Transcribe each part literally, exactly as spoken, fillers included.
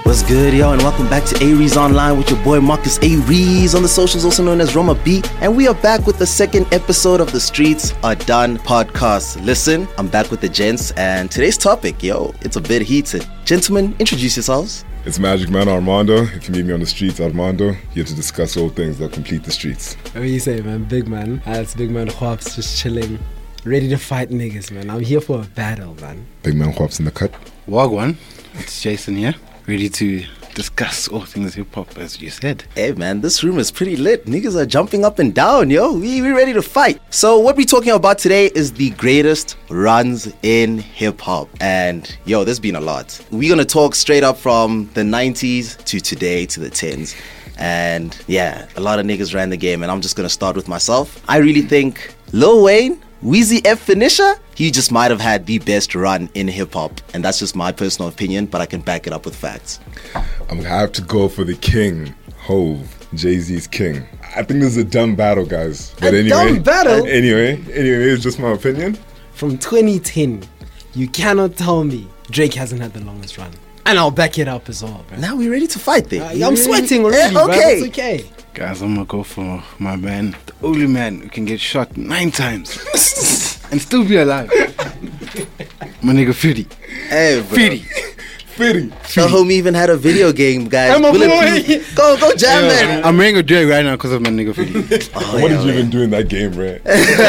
What's good, yo, and welcome back to Aries Online with your boy Marcus Aries on the socials, also known as Roma B. And we are back with the second episode of the Streets Are Done podcast. Listen, I'm back with the gents, and today's topic, yo, it's a bit heated. Gentlemen, introduce yourselves. It's Magic Man Armando. If you meet me on the streets, Armando, here to discuss all things that complete the streets. What do you say, man? Big man. Uh, it's Big Man Hops, just chilling, ready to fight niggas, man. I'm here for a battle, man. Big Man Hops in the cut. Wagwan, it's Jason here, ready to discuss all things hip-hop, as you said. Hey, man, this room is pretty lit. Niggas are jumping up and down, yo. We we ready to fight. So what we're talking about today is the greatest runs in hip-hop. And, yo, there's been a lot. We're going to talk straight up from the nineties to today to the tens. And, yeah, a lot of niggas ran the game. And I'm just going to start with myself. I really think Lil Wayne, Weezy F Finisher, he just might have had the best run in hip-hop. And that's just my personal opinion, but I can back it up with facts. I'm gonna have to go for the king, Hove, Jay-Z's king. I think this is a dumb battle, guys. But a anyway, dumb battle? Anyway, anyway, it's just my opinion. From twenty ten, you cannot tell me Drake hasn't had the longest run. And I'll back it up as well, bro. Now we're ready to fight then. Uh, I'm sweating already, yeah, bro. okay. It's okay. Guys, I'm gonna go for my man, the only man who can get shot nine times and still be alive. My nigga Fiddy. Hey, bro. Fiddy. Fitty. The homie even had a video game, guys. I'm a Bullet boy. Proof. Go, go, jam, Yeah, man. I'm wearing a Drake right now because of my nigga Fiddy. Oh, What yeah, did you man. even do in that game, right?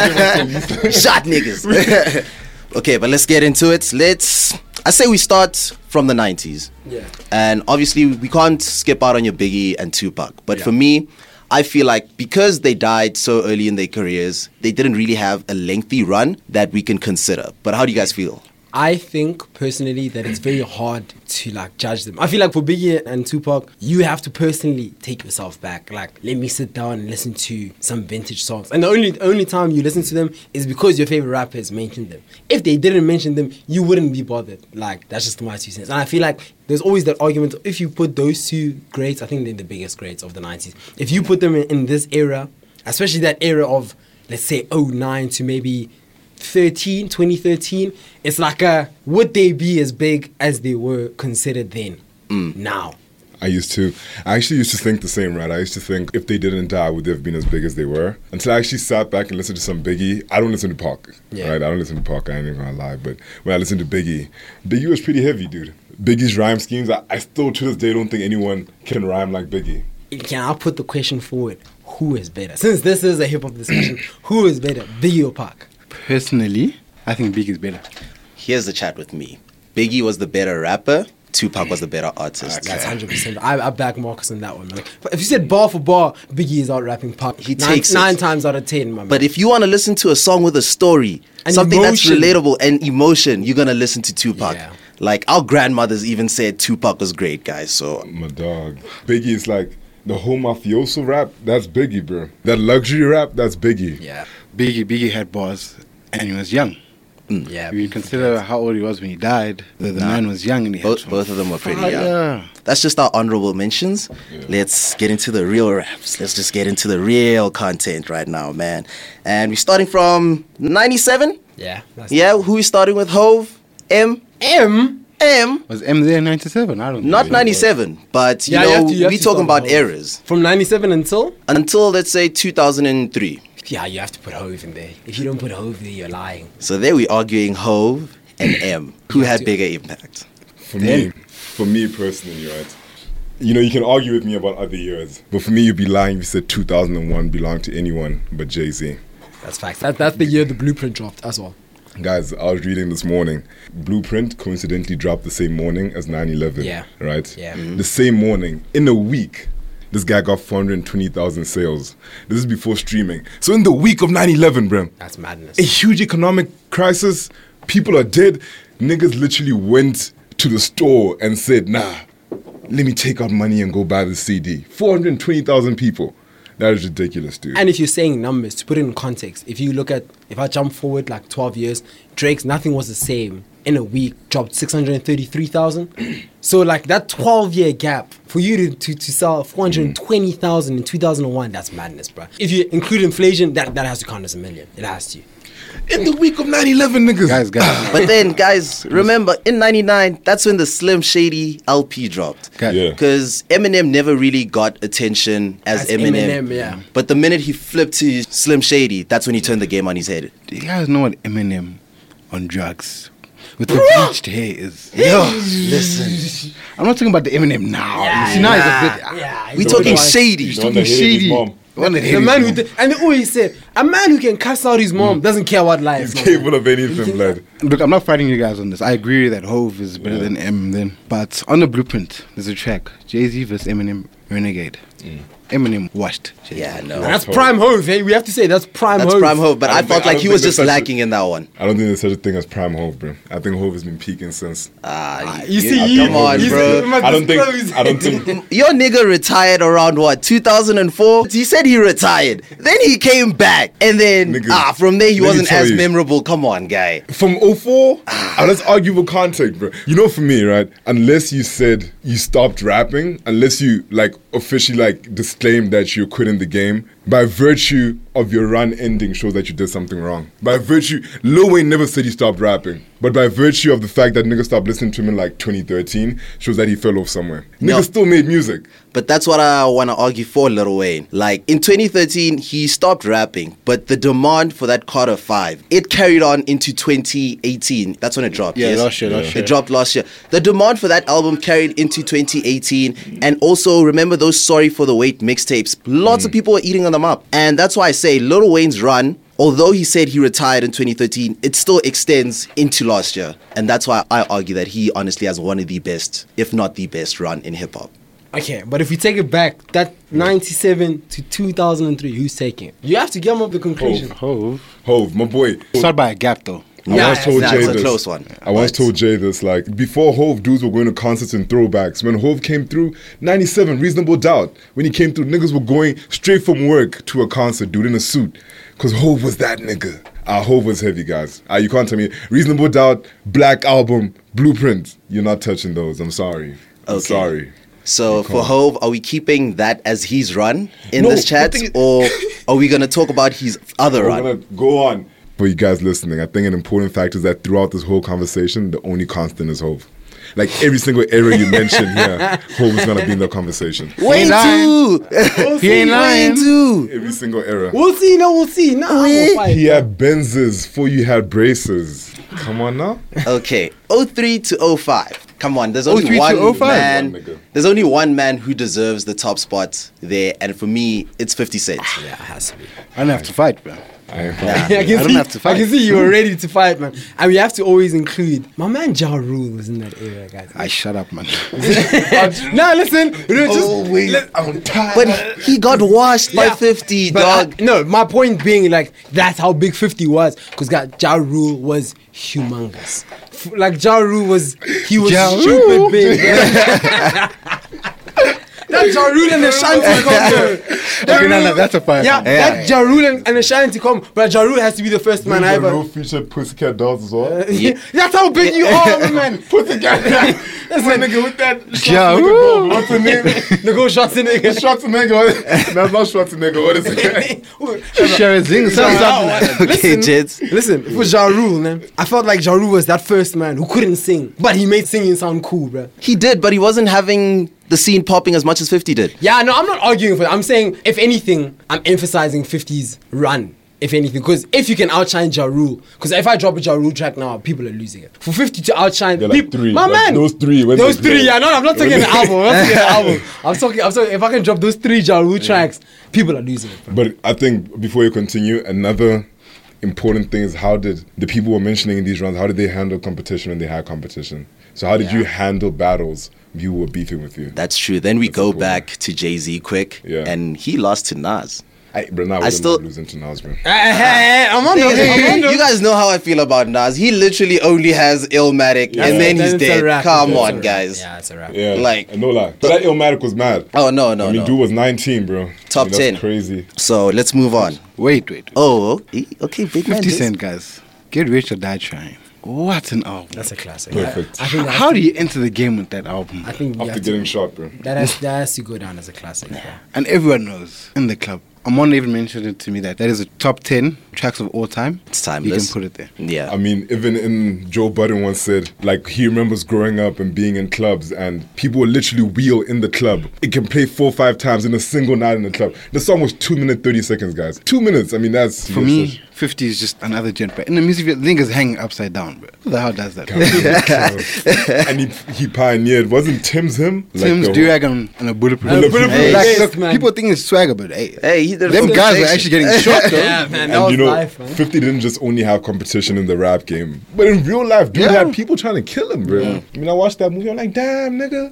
Shot niggas. Okay, but let's get into it. Let's, I say we start from the nineties. Yeah. And obviously, we can't skip out on your Biggie and Tupac. But Yeah. for me, I feel like because they died so early in their careers, they didn't really have a lengthy run that we can consider. But how do you guys feel? I think personally that it's very hard to like judge them. I feel like for Biggie and Tupac, you have to personally take yourself back. Like, let me sit down and listen to some vintage songs. And the only only time you listen to them is because your favorite rappers mentioned them. If they didn't mention them, you wouldn't be bothered. Like, that's just my two cents. And I feel like there's always that argument. If you put those two greats, I think they're the biggest greats of the nineties. If you put them in, in this era, especially that era of, let's say, oh nine to maybe thirteen, twenty thirteen, it's like a, would they be as big as they were considered then? Mm. Now. I used to. I actually used to think the same, right? I used to think if they didn't die, would they have been as big as they were? Until I actually sat back and listened to some Biggie. I don't listen to Pac, Yeah. right? I don't listen to Pac, I ain't even gonna lie. But when I listen to Biggie, Biggie was pretty heavy, dude. Biggie's rhyme schemes, I, I still to this day don't think anyone can rhyme like Biggie. Can I put the question forward? Who is better? Since this is a hip-hop discussion, who is better, Biggie or Pac? Personally, I think Big is better. Here's the chat with me. Biggie was the better rapper. Tupac was the better artist. That's one hundred percent. I, I back Marcus on that one, man. But if you said bar for bar, Biggie is out rapping Pac. He nine, takes it. Nine times out of ten, my man. But if you want to listen to a song with a story, And something emotion. that's relatable and emotion, you're going to listen to Tupac. Yeah. Like, our grandmothers even said Tupac was great, guys. So, My dog. Biggie is like the whole mafioso rap, that's Biggie, bro. That luxury rap, that's Biggie. Yeah. Biggie, Biggie had bars and he was young. Yeah. If you consider how old he was when he died, the, the Nah. man was young and he had both, some both of them were pretty young. fire. That's just our honorable mentions. Let's get into the real raps. Let's just get into the real content right now, man. And we're starting from ninety-seven. Yeah. That's Yeah, who we starting with? Hove, M, M. M. Was M there in ninety-seven? I don't know. Not ninety-seven, but you Yeah, you know, have to- you have we're to talking start about with Hov. eras. From ninety-seven until? Until, let's say, two thousand three. Yeah, you have to put Hove in there. If you don't put Hove there, you're lying. So there we're arguing Hove and M. Who had to- bigger impact? For me, for me personally, right? You know, you can argue with me about other years, but for me, you'd be lying if you said two thousand one belonged to anyone but Jay-Z. That's facts. That, that's the year the Blueprint dropped as well. Guys, I was reading this morning. Blueprint coincidentally dropped the same morning as nine eleven. Yeah. Right? Yeah. The same morning. In a week, this guy got four hundred twenty thousand sales. This is before streaming. So in the week of nine eleven, bro, That's madness. a huge economic crisis, people are dead. Niggas literally went to the store and said, nah, let me take out money and go buy the C D. four hundred twenty thousand people. That is ridiculous, dude. And if you're saying numbers, to put it in context, if you look at, if I jump forward like twelve years, Drake's Nothing Was the Same in a week dropped six hundred thirty-three thousand. So like that twelve year gap for you to, to, to sell four hundred twenty thousand in two thousand one, that's madness, bro. If you include inflation, that, that has to count as a million. It has to. In the week of nine eleven, niggas. Guys, guys. But then, guys, remember in ninety-nine, that's when the Slim Shady L P dropped. guys. Yeah. Because Eminem never really got attention as, As Eminem. Eminem, yeah. But the minute he flipped to Slim Shady, that's when he turned the game on his head. Do you guys know what Eminem on drugs with the bleached hair is? Yo, Listen, I'm not talking about the Eminem now. Yeah, you see, now yeah. he's a bit. Yeah, we he's talking always- shady. The one that hated his shady. mom. One that The hated man his who mom. did, and they always said a man who can cuss out his mom doesn't care what lies. He's man. capable of anything, blood. Look, I'm not fighting you guys on this. I agree that Hove is better Yeah. than M. Then, but on the blueprint, there's a track: Jay-Z versus Eminem, Renegade. Eminem washed Jay-Z. Yeah, no. And that's prime Hove. Hey, we have to say that's prime That's Hove. prime Hove, but I I, don't felt think- I like don't he was think just there's such a- lacking in that one. I don't think there's such a thing as prime Hove, bro. I think Hove has been peaking since. Ah, You see, yeah, you- come on, you bro. see, you must I don't think. disclose. I don't think. Your nigga retired around what, two thousand four? He said he retired. Then he came back. And then, Nigga, ah, from there he let me wasn't tell as you. memorable. Come on, guy. From oh four, uh, let's argue for context, bro. You know, for me, right? Unless you said you stopped rapping, unless you like officially like disclaimed that you're quitting the game, by virtue of your run ending shows that you did something wrong. By virtue, Lil Wayne never said he stopped rapping, but by virtue of the fact that niggas stopped listening to him in like twenty thirteen, shows that he fell off somewhere. Niggas No. still made music. But that's what I want to argue for Lil Wayne. Like, in twenty thirteen, he stopped rapping, but the demand for that Carter five, it carried on into twenty eighteen. That's when it dropped. Yeah, yes? last year, last It year. dropped last year. The demand for that album carried into twenty eighteen. And also, remember those Sorry for the Wait mixtapes? Lots of people were eating them up. And that's why I say Lil Wayne's run, although he said he retired in twenty thirteen, it still extends into last year. And that's why I argue that he honestly has one of the best, if not the best, run in hip hop. Okay, but if we take it back, that ninety-seven to two thousand three, who's taking it? You have to give up the conclusion. Hove. Hove, my boy. Start by a gap though. I Yeah, once told That's Jay a this. close one. I once But- told Jay this, like, before Hove, dudes were going to concerts and throwbacks. When Hove came through, ninety-seven, Reasonable Doubt. When he came through, niggas were going straight from work to a concert, dude, in a suit. Because Hove was that nigga. Ah, Hove was heavy, guys. Ah, you can't tell me. Reasonable Doubt, Black Album, Blueprint. You're not touching those. I'm sorry. I'm Okay. sorry. So You for can't. Hove, are we keeping that as his run in No, this the chat, thing is- or are we gonna talk about his other We're run? gonna go on. For you guys listening, I think an important fact is that throughout this whole conversation, the only constant is Hove. Like every single era you mention here, Hove is gonna be in the conversation. Wayne lying. too. He ain't lying. Wayne too. Every single era. We'll see, no, we'll see. No, we'll fight. He had Benzes before you had braces. Come on now. Okay, oh three to oh five. Come on, there's only oh three to one oh five? man. One nigga. There's only one man who deserves the top spot there, and for me, it's fifty Cent. Yeah, it has to be. I don't have to fight, bro. I ain't Nah. fine. I can I don't see, have to fight. I can see you were ready to fight, man. And we have to always include my man Ja Rule was in that era, guys. I shut up, man. no, listen. Oh, Just, wait. let- I'm tired. But he got washed by Yeah, fifty, but dog. I- no, my point being, like, that's how big fifty was. Because Ja Rule was humongous. F- Like, Ja Rule was, he was Ja stupid Rule. big. That Ja Rule and the Shanty combo. Okay, no, no, that's a fire. Yeah, combo. that Ja Rule and, and the Shanty combo. But Ja Rule has to be the first man I There's a ever. real feature Pussycat Dolls as well. That's how big you are, man. Pussycat. That's my nigga with that. Ja Schwarzenegger Rule. ball. What's the name? The go shots in it. Schwarzenegger. That's not Schwarzenegger. What is it? Share a zing, something, something. Okay, Listen, Jets. listen, it was Ja Rule, man. I felt like Ja Rule was that first man who couldn't sing, but he made singing sound cool, bro. He did, but he wasn't having the scene popping as much as fifty did. Yeah, no, I'm not arguing for that. I'm saying, if anything, I'm emphasizing fifty's run. If anything, because if you can outshine Ja Rule, because if I drop a Ja Rule track now, people are losing it. For fifty to outshine, They're like people, three. my Like man, those three, when those they three, play. yeah, no, no, I'm not talking an album. I'm not talking an album. I'm talking, I'm talking. If I can drop those three Ja Rule tracks, people are losing it. But I think before you continue, another important thing is how did the people were mentioning in these runs, how did they handle competition when they had competition? So how did you handle battles if you were beefing with you? That's true. Then we That's go important. back to Jay-Z quick, Yeah. and he lost to Nas. I, bro, now I I still- still losing to Nas, bro. Hey, hey, hey, I'm on those. I'm on those. You guys know how I feel about Nas. He literally only has Illmatic, Yeah, and then then he's it's a dead. wrap. Come It's a on, wrap. guys. Yeah, it's a wrap. Yeah, Like- no lie. But that Illmatic was mad. Oh no, no, I mean, no. dude was nineteen, bro. Top I mean, that's ten. Crazy. So let's move on. Wait, wait. Oh, eh, okay, big man. fifty Jits. Cent, guys. Get Rich or Die Trying. What an album. That's a classic. Perfect. I, I think that How do you enter the game with that album? I think you After have getting to, shot, bro. that has, that has to go down as a classic. Yeah. And everyone knows in the club, Amon even mentioned it to me that that is a top ten tracks of all time. It's You timeless. can put it there. Yeah. I mean, even in Joe Budden once said, like, he remembers growing up and being in clubs, and people would literally wheel in the club. It can play four or five times in a single night in the club. The song was two minutes thirty seconds, guys. Two minutes. I mean, that's For me, fifty is just another gent. But in the music video, the thing is hanging upside down, bro. Who the hell does that? and he he pioneered. Wasn't Tim's him? Like Tim's the- durag on, on a bulletproof. On a bulletproof Hey. Like, vest, look, man. people think it's swagger, but hey, Hey, he did them full guys were section. actually getting shot, though. Yeah, man, that And was you know, life, man. fifty didn't just only have competition in the rap game, but in real life, dude Yeah. had people trying to kill him, bro. I mean, I watched that movie. I'm like, damn, nigga.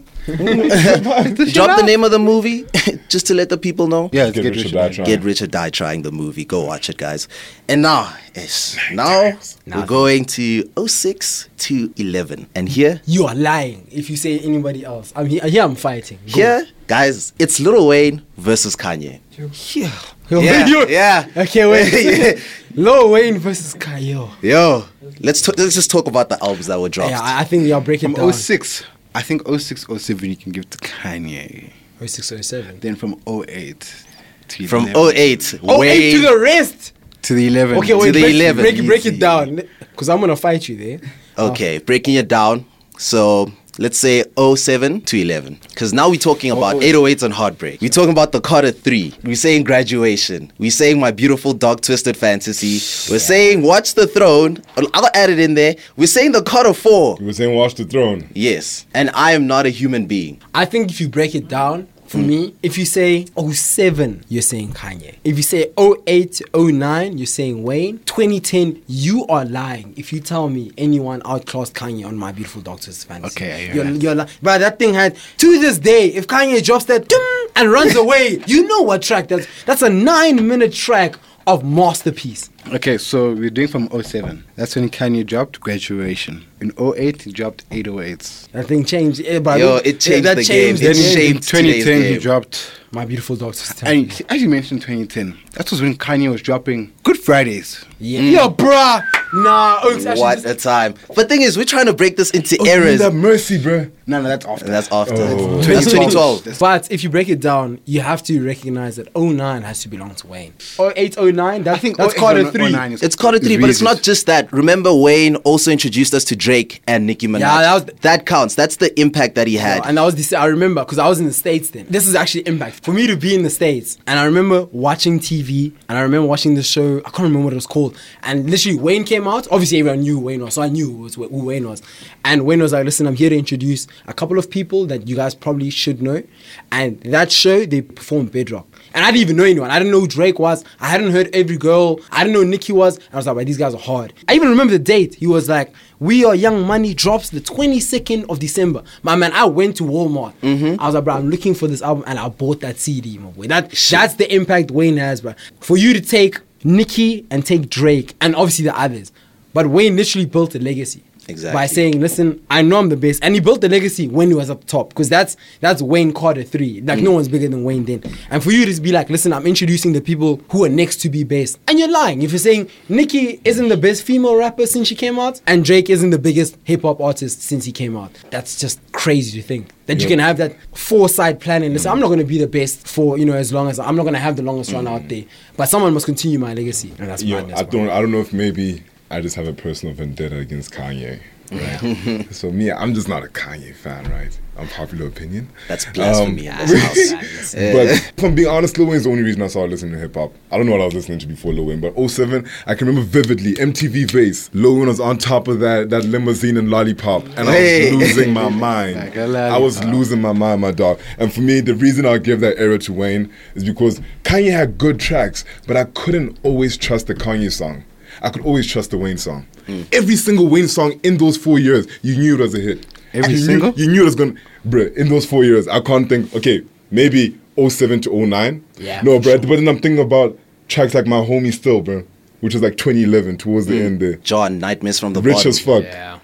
Drop the name of the movie just to let the people know. Yeah, it's Get Get Rich or Rich Die or Die Trying. Get Rich or Die Trying, the movie. Go watch it, guys. And now, yes, now times. we're going to oh six to eleven. And here, You are lying if you say anybody else. I'm here. Here I'm fighting. Go. here, guys, it's Lil Wayne versus Kanye. Yeah. Yo, Yeah, yo. yeah. Okay, wait. Lil Wayne versus Kayo. Yo, let's t- let's just talk about the albums that were dropped. Yeah, I I think we are breaking From down. oh six, I think oh six, oh seven you can give to Kanye. oh six, oh seven. Then from oh eight to From eleven. oh eight, Oh, eight Wayne to the rest. to the eleven. Okay, wait. the break, eleven. Break, it- break it Easy. down, because I'm gonna fight you there. Okay, breaking it down. So let's say oh seven to eleven. Because now we're talking about oh- eight oh eights and Heartbreak. We're talking about the Carter three. We're saying Graduation. We're saying My Beautiful Dark Twisted Fantasy. We're saying Watch the Throne. I'll I'll add it in there. We're saying the Carter four. You were saying Watch the Throne. Yes. And I Am Not a Human Being. I think if you break it down, for me, if you say oh seven, you're saying Kanye. If you say oh eight to oh nine, you're saying Wayne. twenty ten, you are lying. If you tell me anyone outclassed Kanye on My Beautiful Dark Twisted Fantasy. Okay, I hear you're, that. you're lying. But that thing had, to this day, if Kanye drops that ding and runs away, you know what track that's. That's a nine minute track of masterpiece. Okay, so we're doing from oh seven. That's when Kanye dropped Graduation. In oh eight, he dropped eight oh eights. That thing changed. eh, but Yo, look, it changed that the changed game. the It game. shaped In twenty ten, today's he game. dropped. My Beautiful Dark Twisted And Fantasy. as you mentioned, twenty ten. That was when Kanye was dropping Good Fridays. Yeah, Yo, bruh. Nah, Oaks actually What just- a time. But thing is, we're trying to break this into Oh, you eras. have mercy, bro. No, no, that's after. And that's after. Oh. That's twenty twelve. That's- But if you break it down, you have to recognize that oh nine has to belong to Wayne. oh eight, oh nine, that, I think that's oh eight, Carter oh three. nine is- It's Carter three, but it's Weezy's. not just that. Remember, Wayne also introduced us to Drake and Nicki Minaj. Yeah, that was- that counts. That's the impact that he had. And I was this, I remember because I was in the States then. This is actually impact for me to be in the States. And I remember watching T V and I remember watching the show. I can't remember what it was called. And literally, Wayne came out. Obviously, everyone knew who Wayne was, so I knew who, was, who Wayne was. And Wayne was like, "Listen, I'm here to introduce a couple of people that you guys probably should know." And that show, they performed Bedrock. And I didn't even know anyone. I didn't know who Drake was. I hadn't heard Every Girl. I didn't know who Nicki was. I was like, "Wait, these guys are hard." I even remember the date. He was like, "We Are Young Money drops the twenty-second of December." My man, I went to Walmart. I was like, "Bro, I'm looking for this album," and I bought that C D, my boy. That that's the impact Wayne has, bro. For you to take Nicki and take Drake, and obviously the others, but Wayne literally built a legacy. Exactly. By saying, "Listen, I know I'm the best," and he built the legacy when he was up top, because that's that's Wayne Carter three. Like no one's bigger than Wayne then. And for you to be like, "Listen, I'm introducing the people who are next to be best," and you're lying if you're saying Nicki isn't the best female rapper since she came out, and Drake isn't the biggest hip hop artist since he came out. That's just crazy to think that you Yeah. can have that foresight planning. Listen, I'm not going to be the best for you know as long as I'm not going to have the longest run out there, but someone must continue my legacy, and that's Yeah, madness, I bro. don't. I don't know if maybe I just have a personal vendetta against Kanye. Right? So me, I'm just not a Kanye fan, right? Unpopular opinion. That's blasphemy Um, in this house. But if I'm being honest, Lil Wayne's the only reason I started listening to hip hop. I don't know what I was listening to before Lil Wayne, but oh seven, I can remember vividly. M T V Base. Lil Wayne was on top of that that limousine and lollipop, and Hey. I was losing my mind. Like a I was lollipop. losing my mind, my dog. And for me, the reason I give that era to Wayne is because Kanye had good tracks, but I couldn't always trust the Kanye song. I could always trust the Wayne song. Every single Wayne song in those four years, you knew it was a hit. Every And you single? Knew, you knew it was going to... Bruh, in those four years, I can't think... Okay, maybe oh seven to oh nine. Yeah, No, for bruh, but then I'm thinking about tracks like My Homie Still, bruh, which was like twenty eleven, towards the end there. John, Nightmares from the Rich Bottom. as fuck. Yeah.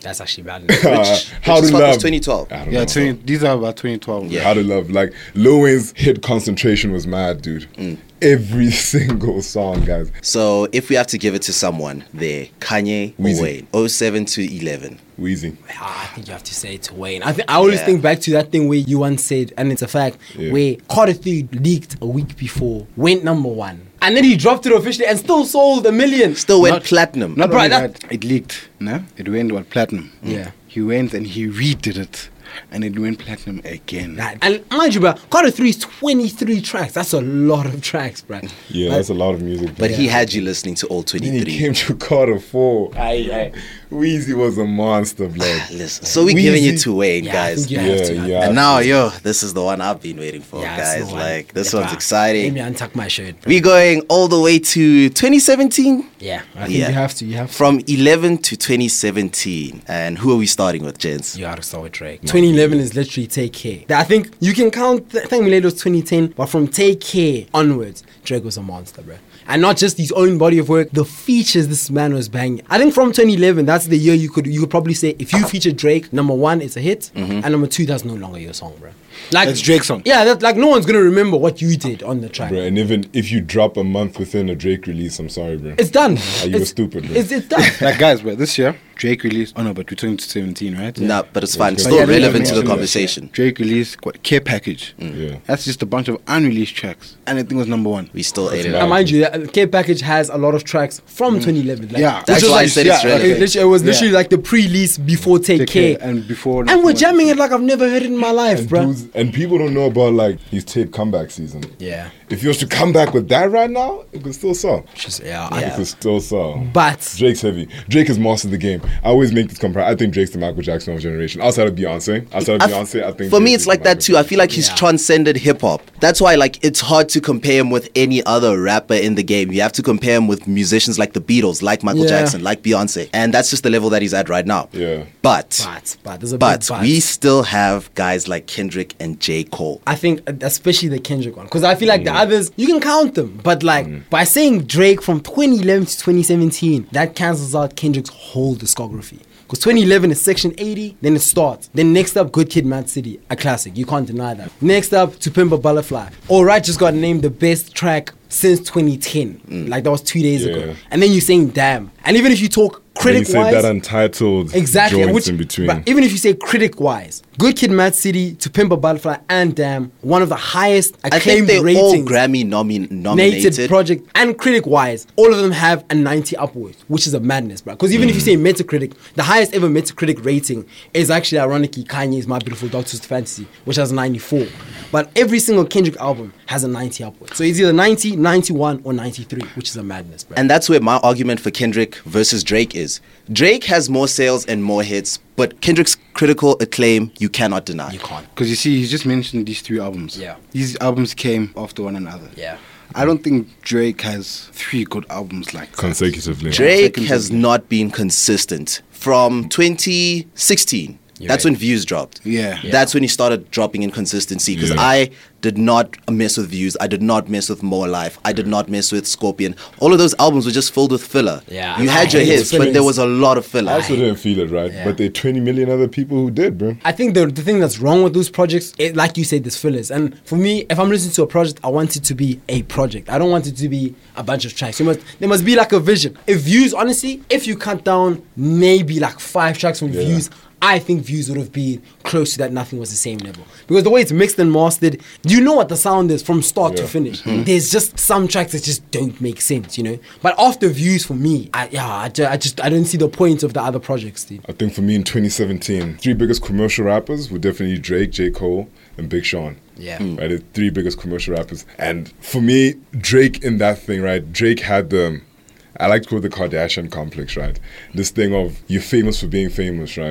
That's actually bad. Uh, How Which to fuck was Love. twenty twelve. I don't Yeah, know. twenty, these are about twenty twelve. Yeah. How to Love. Like, Lil Wayne's hit concentration was mad, dude. Mm. Every single song, guys. So if we have to give it to someone there, Kanye or Weezy. Wayne, oh seven to eleven. Wheezy. Ah, I think you have to say it to Wayne. I think I always Yeah. think back to that thing where you once said, and it's a fact, Yeah. where Carter three leaked a week before, went number one, and then he dropped it officially and still sold a million. Still went Not- platinum. Not Bro, only that- that, it leaked. No, it went what platinum. Yeah. He went and he redid it, and it went platinum again. Nah, and mind you, bro, Carter three is twenty-three tracks. That's a lot of tracks, bro. Yeah, Like, that's a lot of music. But bro. he had you listening to all Then he twenty-three. came to Carter four. Aye, aye. Wheezy was a monster, blood. Listen, so we're giving it to Wayne, Yeah, I guys. think you Yeah, have to. yeah. And now, yo, this is the one I've been waiting for, Yeah, it's guys. the one. Like, this Yeah, one's bro. exciting. Let me untuck my shirt. Bro. We're going all the way to twenty seventeen. Yeah, I think Yeah. you have to. You have to. From eleven to twenty seventeen. And who are we starting with, gents? You gotta start with Drake. twenty eleven is literally Take Care. I think you can count, I think Milady was twenty ten, but from Take Care onwards, Drake was a monster, bro. And not just his own body of work, the features this man was banging. I think from twenty eleven, that's the year you could you could probably say if you feature Drake, number one, it's a hit, and number two, that's no longer your song, bro. Like That's Drake's song. Yeah, that, like no one's gonna remember what you did on the track. Bro, and even if you drop a month within a Drake release, I'm sorry, bro. It's done. Ah, you were it's, stupid, bro. It's, it's done. Like guys, but this year Drake released. Oh no, but we're talking to seventeen, right? Nah, but it's fine. It's But still yeah, they relevant to haven't the mentioned conversation. Drake released what, Care Package. Yeah. That's just a bunch of unreleased tracks, and I think it was number one. We still ate it mad. up. And mind you, that Care Package has a lot of tracks from twenty eleven. Like, Yeah. which That's was why I like- said it's yeah, relevant. It, literally- it was literally Yeah. like the pre-release before Take, Take Care. Care, and before- and we're jamming it like I've never heard it in my life, And, bro. dudes, and people don't know about like his tape comeback season. Yeah. If he was to come back with that right now, it could still sell. Just, yeah, It I, could still sell. but Drake's heavy. Drake has mastered the game. I always make this comparison. I think Drake's the Michael Jackson of his generation. Outside of Beyonce, outside of I f- Beyonce, I think for me, Drake it's is like the that Michael too. I feel like he's Yeah. transcended hip hop. That's why, like, it's hard to compare him with any other rapper in the game. You have to compare him with musicians like the Beatles, like Michael Yeah. Jackson, like Beyonce, and that's just the level that he's at right now. Yeah. But, but but there's a but big but. we still have guys like Kendrick and J. Cole. I think uh, especially the Kendrick one, because I feel like Mm. the others you can count them, but like by saying Drake from twenty eleven to twenty seventeen, that cancels out Kendrick's whole discography. Because twenty eleven is Section eighty, then it starts. Then next up, Good Kid, Mad City, a classic. You can't deny that. Next up, To Pimp a Butterfly. All Right just got named the best track since twenty ten. Like that was two days Yeah. ago. And then you're saying, damn. And even if you talk Then he critic said wise, that untitled exactly, joints which, in between. but even if you say critic wise, Good Kid, Mad City, To Pimp a Butterfly, and Damn, one of the highest I think acclaimed they're all ratings. Grammy nomi- Nated nominated. project and critic wise, all of them have a ninety upwards, which is a madness, bro. Because even if you say Metacritic, the highest ever Metacritic rating is actually ironically Kanye's My Beautiful Dark Twisted Fantasy, which has a ninety-four. But every single Kendrick album has a ninety upwards. So it's either ninety, ninety-one, or ninety-three, which is a madness, bro. And that's where my argument for Kendrick versus Drake is. Drake has more sales and more hits, but Kendrick's critical acclaim you cannot deny. you can't. Because you see, he's just mentioned these three albums. Yeah. These albums came after one another. Yeah. I don't think Drake has three good albums like that. Consecutively. Drake Consecutively. has not been consistent from twenty sixteen. You're That's right. when Views dropped. Yeah. Yeah. That's when he started dropping inconsistency because Yeah. I did not mess with Views. I did not mess with More Life. I did not mess with Scorpion. All of those albums were just filled with filler. Yeah, You I had your hate hits, but fillers. there was a lot of filler. I also didn't feel it, right? Yeah. But there are twenty million other people who did, bro. I think the, the thing that's wrong with those projects, it, like you said, there's fillers. And for me, if I'm listening to a project, I want it to be a project. I don't want it to be a bunch of tracks. You must, there must be like a vision. If Views, honestly, if you cut down maybe like five tracks from Yeah. Views, I think Views would have been close to that. Nothing was the same level. Because the way it's mixed and mastered, you know what the sound is from start to Yeah. finish. There's just some tracks that just don't make sense, you know? But after Views, for me, I, yeah, I, ju- I just I don't see the point of the other projects, dude. I think for me in twenty seventeen, three biggest commercial rappers were definitely Drake, J. Cole, and Big Sean. Yeah. Right, the three biggest commercial rappers. And for me, Drake in that thing, right? Drake had the, I like to call it the Kardashian complex, right? This thing of you're famous for being famous, right?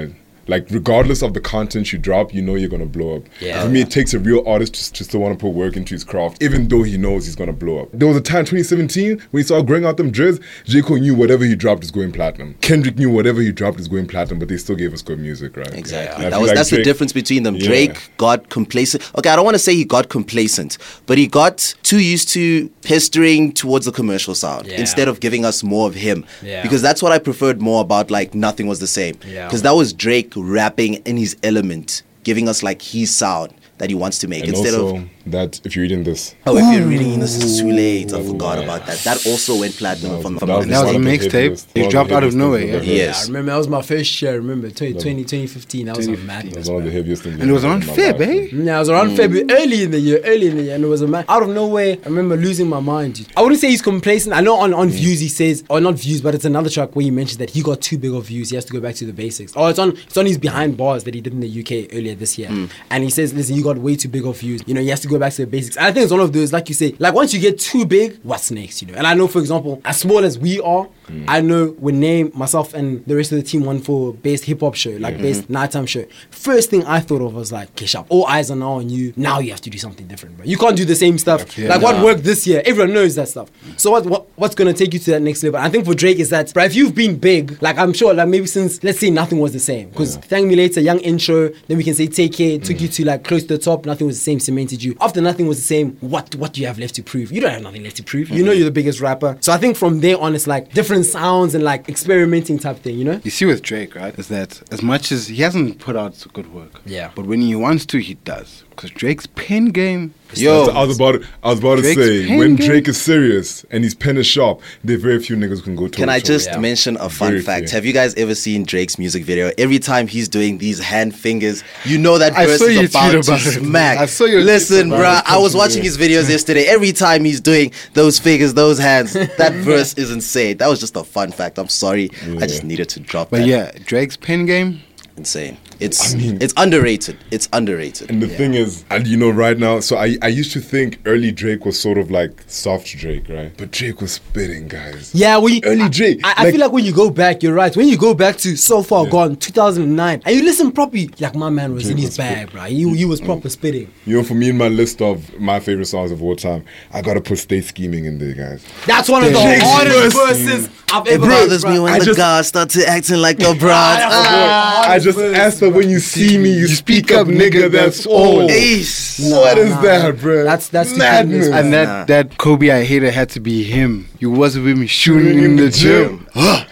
Like regardless of the content you drop, you know you're gonna blow up. Yeah. For me, it takes a real artist to, to still want to put work into his craft, even though he knows he's gonna blow up. There was a time, twenty seventeen, when he started growing out them dreads. J. Cole knew whatever he dropped is going platinum. Kendrick knew whatever he dropped is going platinum, but they still gave us good music, right? Exactly. And I That feel was like that's the Drake- difference between them. Yeah. Drake got complacent. Okay, I don't want to say he got complacent, but he got too used to pestering towards the commercial sound Yeah. instead of giving us more of him. Yeah. Because that's what I preferred more about like Nothing Was the Same. Yeah. Because that was Drake rapping in his element, giving us like his sound that he wants to make And instead also of that if you're reading this, oh, if you're reading this is too late. I forgot about that. That also went platinum from, from that was That was a one of the mixtape. heaviest- He one of the dropped out of heaviest nowhere, things yeah? I've ever heard. Yes. I remember that was my first year. I remember twenty twenty, twenty fifteen. That was a That madness. was one of the heaviest things. And it was I've around ever heard in my Feb, life. eh? Yeah, it was around February, early in the year, early in the year, and it was a man out of nowhere. I remember losing my mind. Dude. I wouldn't say he's complacent. I know on, on views he says, or not views, but it's another track where he mentions that he got too big of views. He has to go back to the basics. Oh, it's on it's on his behind bars that he did in the U K earlier this year, and he says, listen, you got way too big of views. You know, he has to go back to the basics. And I think it's one of those, like you say, like once you get too big, what's next? You know, and I know, for example, as small as we are. I know when Name, myself, and the rest of the team won for best hip hop show, like best nighttime show. First thing I thought of was like, Kesha, all eyes are now on you. Now you have to do something different, bro. You can't do the same stuff. Yeah. like Nah. what worked this year, everyone knows that stuff. So what, what what's gonna take you to that next level? I think for Drake is that, bro, if you've been big, like I'm sure, like maybe since let's say Nothing Was the Same, because Thank Me Later, young intro, then we can say Take Care, took you to like close to the top. Nothing Was the Same, cemented you. After Nothing Was the Same, what what do you have left to prove? You don't have nothing left to prove. You know you're the biggest rapper. So I think from there on, it's like different sounds and like experimenting type thing, you know? You see with Drake, right, is that as much as he hasn't put out good work, Yeah. but when he wants to, he does. Because Drake's pen game, Yo, I was about to, I was about to Drake's say pen when game- Drake is serious and his pen is sharp, there are very few niggas who can go. Can I just Yeah. mention a fun Very fact? few. Have you guys ever seen Drake's music video? Every time he's doing these hand fingers, you know that I verse saw is your about tweet to about it. smack. I saw your tweet Listen, about bruh, it. I was watching his videos yesterday. Every time he's doing those fingers, those hands, that verse is insane. That was just a fun fact. I'm sorry. I just needed to drop but that. yeah, Drake's pen game, Insane. It's I mean- it's underrated. It's underrated. And the thing is, and you know, right now, so I, I used to think early Drake was sort of like soft Drake, right? But Drake was spitting, guys. Yeah, when you, Early I, Drake, I, I like- feel like when you go back, you're right. When you go back to So Far Gone, two thousand nine, and you listen properly, like my man was Drake in his was bag, bro. He, he was proper spitting. You know, for me in my list of my favorite songs of all time, I gotta put Stay Scheming in there, guys. That's one of the Drake's hardest verse. verses I've It ever heard. bothers bro. me when I the just- guys start to acting like the broads. Ah, I just verse, asked her, when you see me, you speak up, nigga, that's all. Ace. What is nah, that, bro? That's- that's madness. stupendous, bro. and that, Nah. that Kobe I hated had to be him. You wasn't with me shooting in the gym.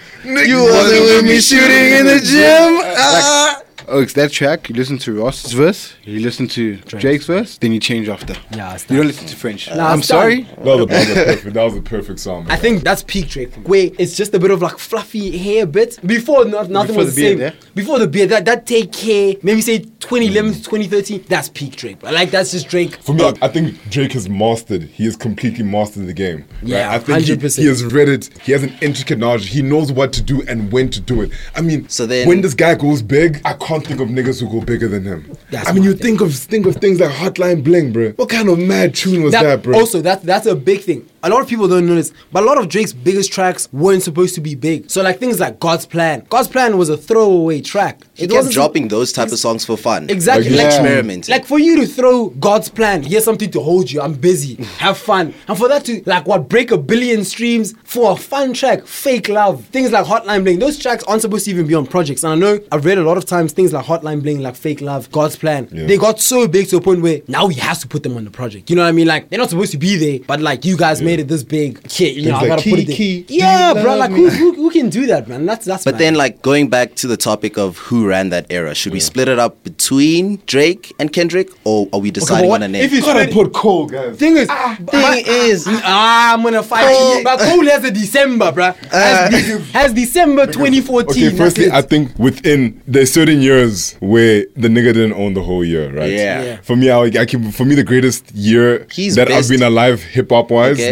You wasn't with me shooting in the gym. Ah. Oh, it's that track. You listen to Ross's verse, you listen to Drake's verse, then you change after. Yeah, it's You don't done. listen to French. Nah, I'm it's sorry. done. That was, a, that, was a perfect, that was a perfect song. I think that's peak Drake for me. Where it's just a bit of like fluffy hair bit. Before not, nothing Before was the the same. beard, yeah? Before the beard, that, that Take Care, maybe say twenty eleven to twenty thirteen, that's peak Drake. But like that's just Drake. For me, I, I think Drake has mastered. He has completely mastered the game. right? Yeah, I think he, one hundred percent. he has read it. He has an intricate knowledge. He knows what to do and when to do it. I mean, So then- when this guy goes big, I can't think of niggas who go bigger than him. That's I mean, my you thing. think of think of things like Hotline Bling, bro. What kind of mad tune was that, That, bro? also, that that's a big thing. A lot of people don't know this, but a lot of Drake's biggest tracks weren't supposed to be big. So like things like God's Plan. God's Plan was a throwaway track. He kept wasn't- dropping those type of songs for fun. Exactly. Like, Like, yeah. experimenting. like for you to throw God's Plan, here's something to hold you. I'm busy. Have fun. And for that to like what break a billion streams for a fun track, Fake Love, things like Hotline Bling. Those tracks aren't supposed to even be on projects. And I know I've read a lot of times things like Hotline Bling, like Fake Love, God's Plan. Yeah. They got so big to a point where now he has to put them on the project. You know what I mean? Like they're not supposed to be there, but like you guys made it this big. Yeah, you know, I like, gotta key, put it there. key, yeah, key, bro. love Like me. who, who, who can do that, man? That's that's. But mad. then, like, going back to the topic of who ran that era, should we split it up between Drake and Kendrick, or are we Okay, but deciding what- on a name? if you gotta split- put Cole, guys. Thing is, thing is- ah, I'm gonna fight Cole- you. But Cole has a December, bruh. Has, de- has December twenty fourteen. Okay, firstly, I that's it. think within there's certain years where the nigga didn't own the whole year, right? Yeah. Yeah. For me, I, I can, for me, the greatest year He's that best. I've been alive, hip hop wise, Okay.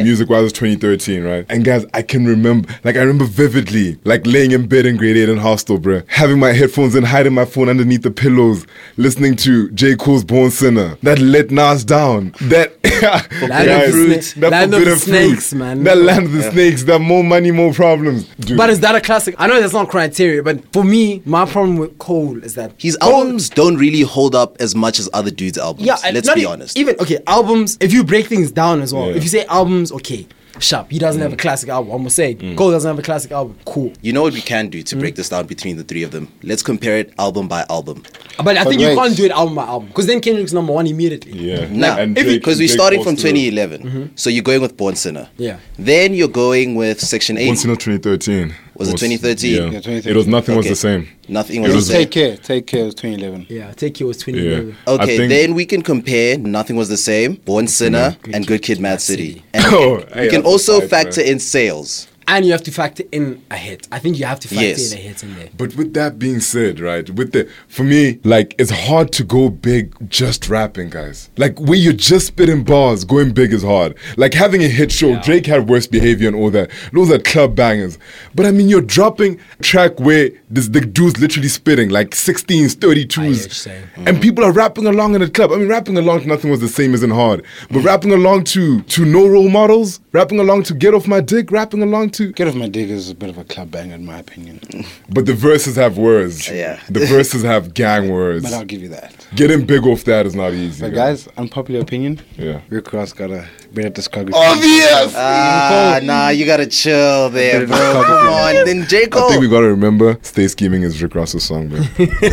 Music Wise was twenty thirteen, right? And guys, I can remember, like I remember vividly, like laying in bed in grade eight in hostel, bruh, having my headphones in, hiding my phone underneath the pillows, listening to J. Cole's Born Sinner. That let Nas down. That Land of the Sna- that Land of the forbidden Snakes, fruit. man. That Land of the Snakes. That more money, more problems. Dude. But is that a classic? I know that's not criteria, but for me, my problem with Cole is that His Cole- albums don't really hold up as much as other dudes' albums. Yeah, and let's not be e- honest. Even okay, albums. If you break things down as well, Yeah. if you say albums, okay, sharp. He doesn't have a classic album. I'm gonna say it. Cole doesn't have a classic album. Cool. You know what we can do to Hmm? break this down between the three of them? Let's compare it album by album. But I think you wait. can't do it album by album because then Kendrick's number one immediately. Yeah. Now, And if Drake- because we're Drake starting from also- twenty eleven, so you're going with Born Sinner. Yeah. Then you're going with Section eight. Once in twenty thirteen. Was it twenty thirteen? Yeah. Yeah, twenty thirteen. It was nothing was Okay. the same. Nothing It was, was the same. Take care. Take care was twenty eleven. Yeah, Take Care was twenty Yeah. eleven. I Okay, think- then we can compare Nothing Was the Same, Born Sinner, and Good Kid, Mad City. And Oh, we hey, can that's a also fight, factor man. in sales. And you have to factor in a hit. I think you have to factor Yes. in a hit in there. But with that being said, right, with the for me, like it's hard to go big just rapping, guys. Like when you're just spitting bars, going big is hard. Like having a hit show, Drake had Worst Behavior and all that. Those are club bangers. But I mean, you're dropping a track where this the dude's literally spitting like sixteens, I hear what you're thirty-twos, saying. and people are rapping along in the club. I mean, rapping along to Nothing Was the Same isn't hard, but rapping along to to No Role Models, rapping along to Get Off My Dick, rapping along to. Get Off My Dick is a bit of a club banger in my opinion. But the verses have words. Yeah. The verses have gang words. But I'll give you that. Getting big off that is not easy. But guys, unpopular opinion. Yeah. Rick Ross got a better discography. Obvious! Ah, nah, you gotta chill there, bro. Come on. Then J. I Cole. think we gotta remember, Stay Scheming is Rick Ross's song, man.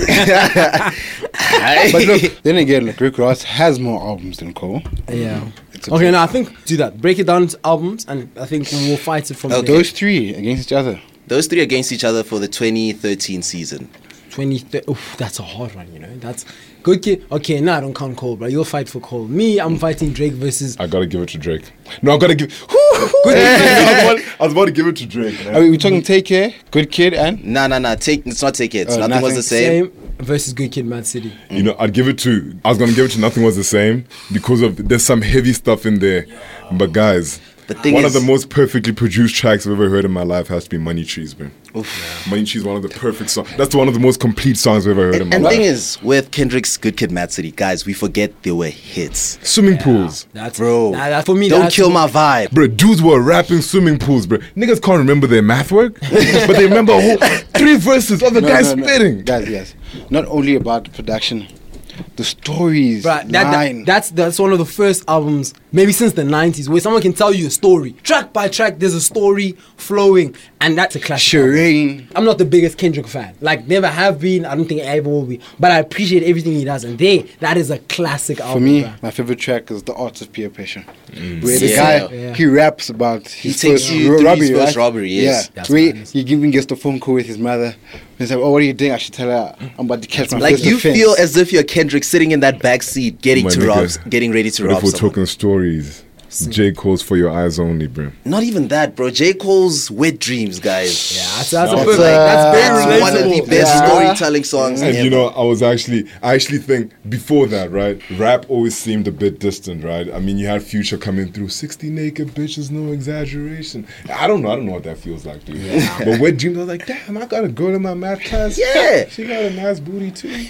But look, then again, like Rick Ross has more albums than Cole. Yeah. It's a Okay, bit- now I think do that. Break it down into albums, and I think we'll fight it from Okay. there. Those three against each other. Those three against each other for the twenty thirteen season. twenty thirty. Oof, that's a hard one, you know. That's Good Kid. Okay, nah, I don't count Cole, bro. You'll fight for Cole. Me, I'm fighting Drake versus. I gotta give it to Drake. No, I gotta give. I, was about, I was about to give it to Drake. man. Are we, we talking Take Care, Good Kid, and Nah, nah, nah. Take it's not take it. Oh, Nothing was Nothing. the same. Same versus Good Kid, Mad City. You know, I'd give it to. I was gonna give it to Nothing Was the Same because of there's some heavy stuff in there. But guys, The thing one is- of the most perfectly produced tracks I've ever heard in my life has to be Money Trees, man. Money Trees, one of the perfect songs. That's one of the most complete songs I've ever heard in my And the life. thing is, with Kendrick's Good Kid, Mad City, guys, we forget there were hits. Swimming pools. That's Bro, Nah, that, for me, don't that's kill my vibe. Bro, dudes were rapping swimming pools, bro. Niggas can't remember their math work, but they remember a whole three verses of the No, guy no, no. spitting. Guys, yes. Not only about the production, the stories. Bruh, that, line. that, that's that's one of the first albums, maybe since the nineties, where someone can tell you a story. Track by track, there's a story flowing, and that's a classic. album. Shireen. I'm not the biggest Kendrick fan. Like, never have been. I don't think I ever will be. But I appreciate everything he does. And they, that is a classic For album. me, bruh. my favorite track is The Arts of Peer Pressure. Mm. Where the Yeah. guy, Yeah. he raps about his takes first you ro- through robbery, his first right? robbery, yes. Yeah. That's Where madness. he even gets the phone call with his mother. He's like, oh, what are you doing? I should tell her I'm about to catch my Like first you offense. feel as if you're Kendrick sitting in that back seat, getting My to nigga. rob, getting ready to But rob if we're someone. talking stories, J. Cole's For Your Eyes Only, bro. Not even that, bro. J. Cole's Wet Dreams, guys. Yeah, that's, that's, a That's, perfect. uh, that's That's very one of the relatable. best Yeah. storytelling songs And ever. you know, I was actually, I actually think before that, right? Rap always seemed a bit distant, right? I mean, you had Future coming through, sixty naked bitches, no exaggeration. I don't know, I don't know what that feels like, dude. But Wet Dreams, I was like, damn, I got a girl in my math class. Yeah. She got a nice booty too.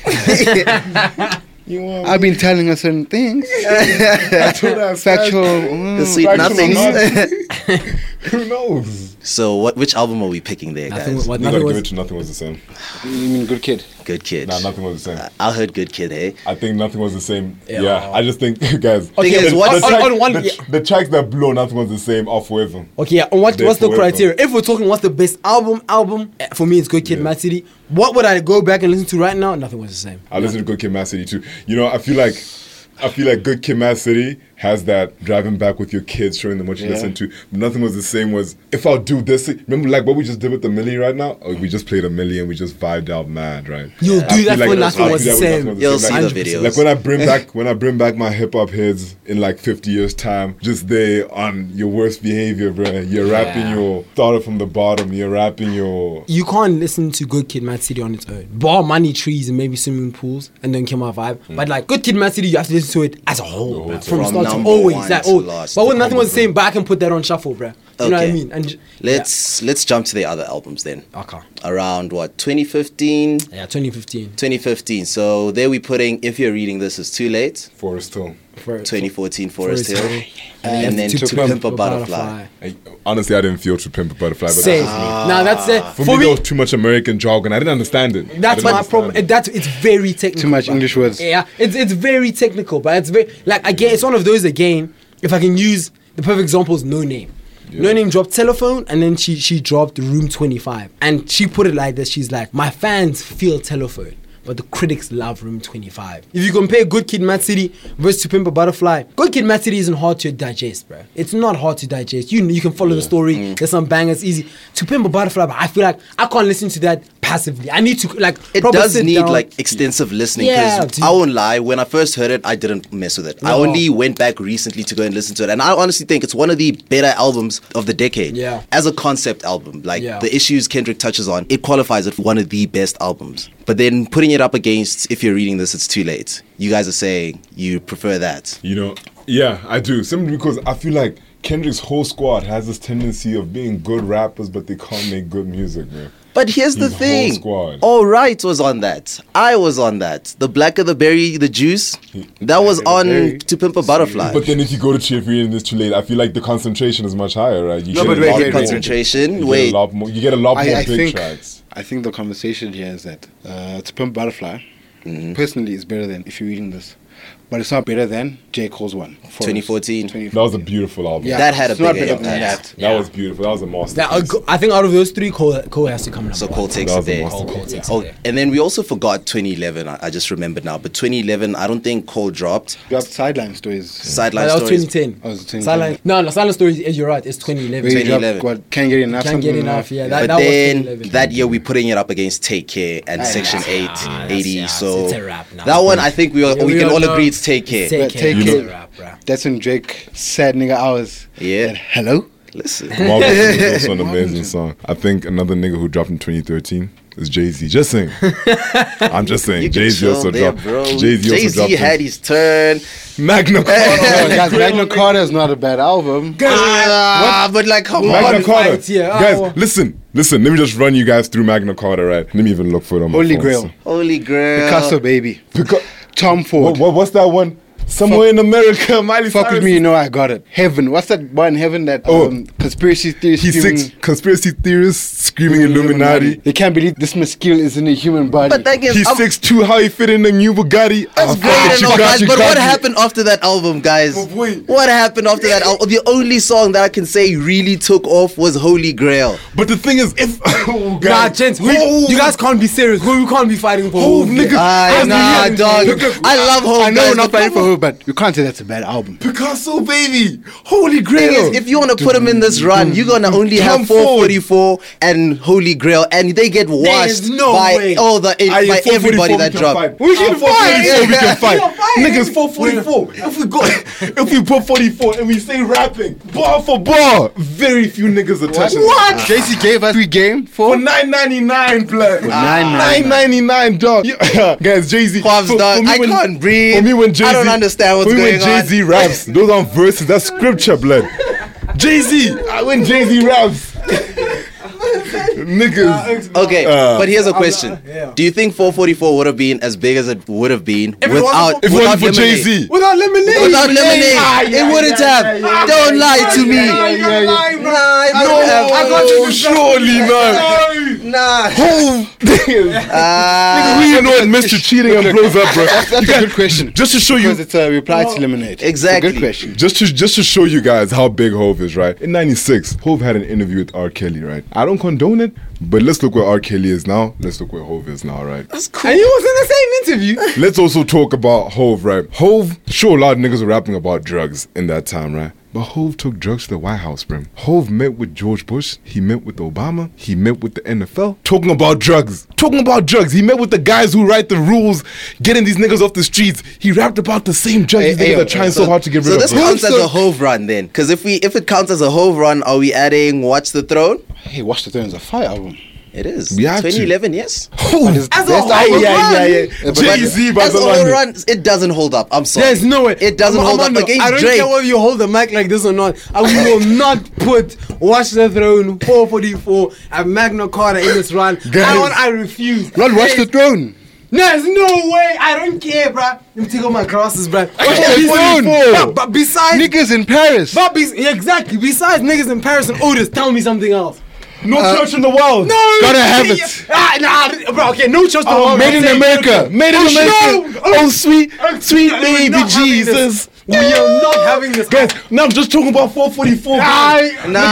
You want I've been telling her certain things. factual. Factual. the mm. sweet Factual nothings. Who knows? So, what? Which album are we picking there, Nothing, guys? what, You nothing gotta was, give it to Nothing Was the Same. You mean Good Kid? Good Kid. Nah, Nothing Was the Same. I heard Good Kid, hey. I think Nothing Was the Same. Yeah. Yeah, I just think, guys. Okay, Thing is, the, what- the, on- tracks, on one- the, yeah. the tracks that blow Nothing Was the Same off with them. Okay, yeah, and what, They're what's the forever. criteria? If we're talking what's the best album, album, eh, for me it's Good Kid, Yeah. Mad City. What would I go back and listen to right now? Nothing was the same. I listen to Good Kid, Mad City too. You know, I feel like, I feel like Good Kid, Mad City has that driving back with your kids, showing them what you Yeah. listen to. Nothing Was the Same was, if I'll do this, remember like what we just did with the Millie right now? Oh, we just played a Millie and we just vibed out mad, right? You'll I do feel that like for that's- Nothing I Was do the that with Same. Nothing Was You'll Same. see Like, the videos. Like when I bring back when I bring back my hip hop heads in like fifty years time, just there on your worst behavior, bro. You're rapping Yeah. your started from the bottom. You're rapping your You can't listen to Good Kid, Mad City on its own. Bar Money Trees and maybe Swimming Pools and then Kill My Vibe. But like Good Kid, Mad City, you have to listen to it as a whole, whole bruh, thing. from From start hard Number to always one that to old. last. But when nothing was the same, but I can put that on shuffle, bruh. You know what I Okay. mean? And j- Let's let's jump to the other albums then. yeah. Okay. Around what, twenty fifteen? Yeah, twenty fifteen. twenty fifteen. So there we putting If You're Reading This Is Too Late. Forest Hill. For, twenty fourteen Forest Forest Hill. Hill. And then To Pimp a Butterfly. I, honestly, I didn't feel To Pimp a Butterfly, but Same. that's just me. Now that's it. For, For me, me, there was too much American jargon. I didn't understand it. I that's didn't my understand problem. it. That's it's very technical. Too much but- English words. Yeah, it's it's very technical, but it's very like again, it's one of those again. If I can use the perfect example is No Name. No Name dropped Telephone, and then she she dropped Room twenty-five, and she put it like this. She's like, my fans feel Telephone, but the critics love Room twenty-five. If you compare Good Kid, Mad City versus To Pimp a Butterfly, Good Kid, Mad City isn't hard to digest, bro. It's not hard to digest. You you can follow the story. Mm. There's some bangers, easy. To Pimp a Butterfly, but I feel like I can't listen to that passively. I need to like. It proper does sit need down. like extensive listening Yeah, because dude. I won't lie, when I first heard it, I didn't mess with it. I No. only went back recently to go and listen to it, and I honestly think it's one of the better albums of the decade. Yeah. As a concept album, like Yeah. the issues Kendrick touches on, it qualifies it for one of the best albums. But then putting it up against If You're Reading This, It's Too Late. You guys are saying you prefer that. You know, yeah, I do. Simply because I feel like Kendrick's whole squad has this tendency of being good rappers, but they can't make good music, man. But here's the His whole thing. squad. All Right was on that. I was on that. The Blacker the Berry, the Juice. That was on Berry. To Pimp a Butterfly. But then if you go to Chief Reading This Too Late, I feel like the concentration is much higher, right? You No, get but a wait, lot wait, more- wait. Concentration. You Wait. get a lot more. You get a lot more I, I big think tracks. I think the conversation here is that uh, To Pimp Butterfly, Mm-hmm. personally, is better than If You're Reading This, but it's not better than J Cole's one. Forest. twenty fourteen. That was a beautiful album. Yeah, That had a it's not bigger better than impact. that. That was beautiful. That was a masterpiece. That, uh, go- I think out of those three, Cole, Cole has to come number So one. Cole takes That it was a there. masterpiece. Cole takes Oh, it there. and then we also forgot twenty eleven. I, I just remembered now. But twenty eleven, I don't think Cole dropped. You have Sideline Stories. Sideline That was Stories. twenty ten. Oh, it's twenty ten. Silent, no, no, Silent Stories, is- you're right, it's twenty eleven. Where you twenty dropped, eleven. what, Can't Get Enough. Can't get something enough, like yeah. that. That, But that was then twenty eleven. that year we're putting it up against Take Care and Aye, Section nah, eight, that's- eighty. yeah, so it's a wrap now. that one I think we all, Yeah, we we can all all know. agree it's Take Care. Take But Care, Take it's Care- a wrap, bruh. That's when Drake Sad Nigga Hours. Yeah. said, hello? Listen. Marvelous is also an amazing song. I think another nigga who dropped in twenty thirteen is Jay Z. Just saying. I'm just saying. You can Jay Z chill also there, dropped. bro. Jay Z also dropped. Jay-Z had his turn. Magna Oh, Carta. guys, Magna Carta is not a bad album. Ah, but like, come Magna on. Carta. fight here. Guys, Oh. listen, listen. Let me just run you guys through Magna Carta, right? Let me even look for it on my Holy phone. Grail. Holy Grail. Picasso, baby. Pica- Tom what, Ford. what, what's that one? Somewhere in America, Miley Fuck Cyrus. with me, you know I got it. Heaven. What's that one? Heaven that Oh. um, conspiracy theories. He's screaming- six conspiracy theorists screaming Illuminati. They can't believe this mosquito is in a human body. But that gets He's up- six two. How he fit in the new Bugatti? That's Ah, great fuck and you, all, got guys. you, But got what you. happened after that album, guys? Oh, boy. What happened after that album? The only song that I can say really took off was Holy Grail. But the thing is, if oh, Nah, guys, gents, we, Hove- you guys can't be serious. We, we can't be fighting for Hove, Hove. nigga. Ah, I've nah, been dog. hearing- Look, I love Hove. I know guys, we're not but fighting for come her, but you can't say that's a bad album. Picasso, baby, Holy thing Grail. is, if you want to put him in this run, you're gonna only Tom have Ford. four forty-four and Holy Grail, and they get washed no by way. all the Aye, by four forty-four everybody we that can dropped. fight. We can Ah, fight. four forty-four we can fight. fight. Niggas, four forty-four. If we go, if we put forty-four and we say rapping bar for bar, very few niggas are touching. What? J C gave us three game For for nine ninety-nine, blood. nine Nine ninety-nine, dog. Yeah. Guys, Jay Z. Quavs, dog, I can't breathe. For me, when Jay Z, I don't understand what's for me, going when Jay Z on. raps, those aren't verses. That's scripture, blood. Jay Z. When Jay Z raps, niggas. Okay, Uh, but here's a question: yeah. Do you think four forty-four would have been as big as it would have been it without wasn't If it without wasn't for Jay Lemonade? Z. Without lemonade. Without lemonade, Ah, yeah, it wouldn't yeah, have. yeah, yeah, Don't yeah, lie yeah, to yeah, me. yeah, yeah, yeah. Nah, it No, wouldn't have. I got you. surely not. Nah. Hove. Ah, We know what Mister Cheating and blows up, bro. That's, that's a good question. Just to show you, Because it's a reply to Lemonade. Exactly. It's a good question. just to just to show you guys how big Hove is, right? In ninety-six, Hove had an interview with R. Kelly, right? I don't condone it, but let's look where R. Kelly is now. Let's look where Hove is now, right? that's cool. And he was in the same interview. Let's also talk about Hove, right? Hove, sure, a lot of niggas were rapping about drugs in that time, right? But Hove took drugs to the White House, bro. Hove met with George Bush. He met with Obama. He met with the N F L. Talking about drugs. Talking about drugs. He met with the guys who write the rules, getting these niggas off the streets. He rapped about the same drugs these Hey, niggas hey, are trying so, hard to get rid so of. this bro. counts as a Hove run then, because if we if it counts as a Hove run, are we adding Watch the Throne? Hey, Watch the Throne's a fire album. It is. We have to. twenty eleven, yes. But it's the As a best whole album. run. Yeah, yeah, yeah. But Jay Z, As a whole Barcelona. run, it doesn't hold up. I'm sorry. There's no way. It doesn't I'm- hold I'm up on the- against I don't Drake. care whether you hold the mic like this or not. I will not put Watch the Throne, four forty-four, and Magna Carta in this run. That one I refuse. Not Watch the Throne. There's no way. I don't care, bruh. Let me take off my glasses, bruh. Watch the Throne. But, but besides, Niggas in Paris. but bes- yeah, exactly. Besides niggas in Paris and Otis, tell me something else. No church in the world. No, Gotta have yeah, it. Ah, nah, bro. Okay, no trust. Oh, Made in America. Made in Oh, America. no. Oh, sweet, sweet We're baby not having this. Jesus. We are not having this. Guys, now I'm just talking about four forty-four. I,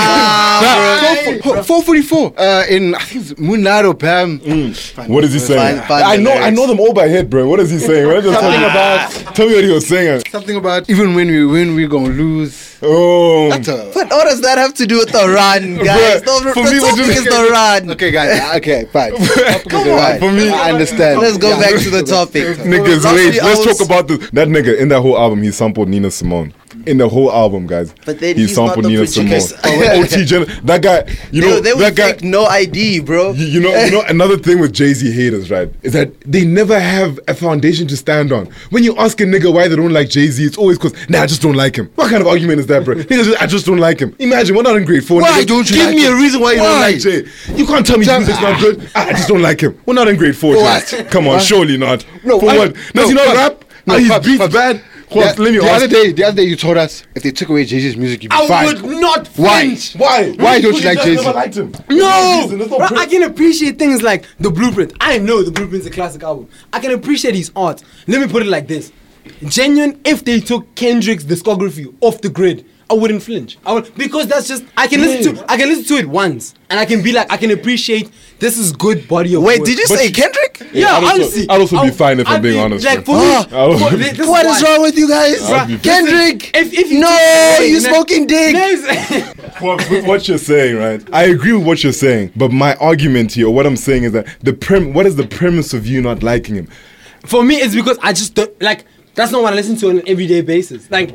Nah, bro. four forty-four. Uh, in I think it's Munado Pam. What is he saying? Find- find I the know, I lyrics. know them all by head, bro. What is he saying? What is he Something talking about Tell me what he was saying. something about even when we win, we gonna lose. Oh, That's a But what does that have to do with the run, guys? Bruh, The, for the me, we're topic just- is the run. okay, guys. Okay, fine. Come on. for me, I understand. Let's go Yeah. back to the topic. niggas, Last wait. few Let's hours- talk about the, that nigga in that whole album. He sampled Nina Simone. In the whole album, guys. But then he he's not sampled the Nina producer. Simone. O T Gen, that guy. You know, They, they that would guy. take no I D, bro. You, you know, you know, another thing with Jay-Z haters, right, is that they never have a foundation to stand on. When you ask a nigga why they don't like Jay-Z, it's always because, nah, I just don't like him. What kind of argument is that, bro? Niggas just, I just don't like him. Imagine, we're not in grade four. Why nigga. don't you Give like me him? a reason why you Why? don't like Jay. You can't tell me Tell- music's not good. Ah, I just don't like him. We're not in grade four. What? Jay. Come on, surely not. No, For I- what? Does no, he not Pops, rap? no, Are his Pops, beats Pops. bad? What? The, Let me the ask. other day, the other day, you told us if they took away Jay-Z's music, you'd be I fine. would not Why? flinch. Why? Why don't you Because like guys Jay-Z? never liked him. No, Reason, there's no bro, pre- I can appreciate things like the Blueprint. I know the Blueprint's a classic album. I can appreciate his art. Let me put it like this: genuine. If they took Kendrick's discography off the grid, I wouldn't flinch. I would, because that's just I can listen to I can listen to it once and I can be like I can appreciate this is good body of Wait, work. did you But say you- Kendrick? Yeah, I'd also- honestly, I'd also be I'll- fine if I'm I'd being be- honest, Like bro. for me, Ah, I would- for- this is What is why. wrong with you guys? I'd be- Kendrick! If, if you No, took- you smoking dick. Yes. Well, with what you're saying, right? I agree with what you're saying, but my argument here, what I'm saying is that the prem. What is the premise of you not liking him? For me, it's because I just don't like. That's not what I listen to on an everyday basis. Like,